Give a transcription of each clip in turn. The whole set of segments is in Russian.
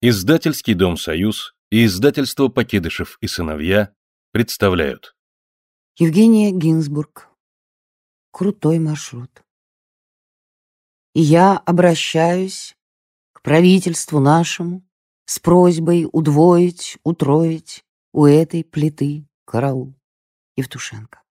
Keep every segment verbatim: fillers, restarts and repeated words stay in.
Издательский дом «Союз» и издательство «Покидышев и сыновья» представляют. Евгения Гинзбург. Крутой маршрут. И я обращаюсь к правительству нашему с просьбой удвоить, утроить у этой плиты караул. Евтушенко.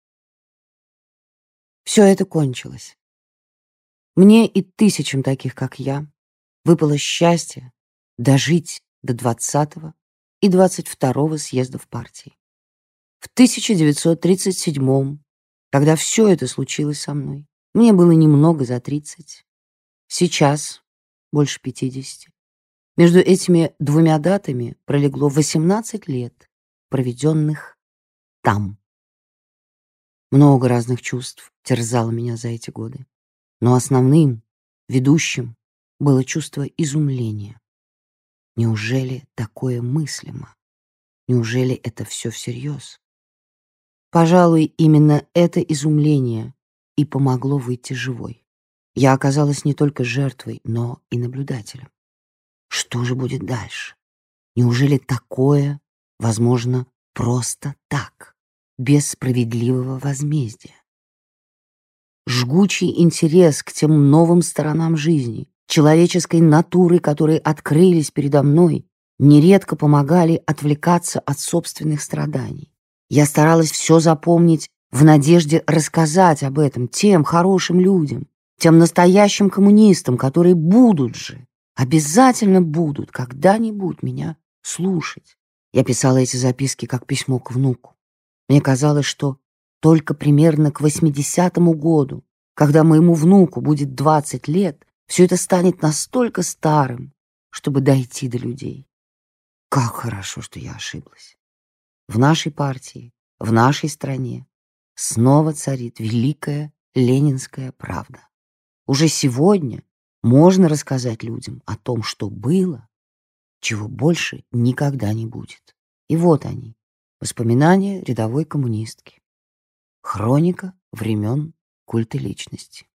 Все это кончилось. Мне и тысячам таких, как я, выпало счастье дожить до двадцатого и двадцать второго съездов партии. В тысяча девятьсот тридцать седьмом, когда все это случилось со мной, мне было немного за тридцать. Сейчас больше пятидесяти. Между этими двумя датами пролегло восемнадцать лет, проведенных там. Много разных чувств терзало меня за эти годы. Но основным, ведущим, было чувство изумления. Неужели такое мыслимо? Неужели это все всерьез? Пожалуй, именно это изумление и помогло выйти живой. Я оказалась не только жертвой, но и наблюдателем. Что же будет дальше? Неужели такое возможно просто так, без справедливого возмездия? Жгучий интерес к тем новым сторонам жизни, человеческой натуры, которые открылись передо мной, нередко помогали отвлекаться от собственных страданий. Я старалась все запомнить в надежде рассказать об этом тем хорошим людям, тем настоящим коммунистам, которые будут же, обязательно будут когда-нибудь меня слушать. Я писала эти записки как письмо к внуку. Мне казалось, что только примерно к восьмидесятому году, когда моему внуку будет двадцать лет, все это станет настолько старым, чтобы дойти до людей. Как хорошо, что я ошиблась. В нашей партии, в нашей стране снова царит великая ленинская правда. Уже сегодня можно рассказать людям о том, что было, чего больше никогда не будет. И вот они, воспоминания рядовой коммунистки. Хроника времен культа личности.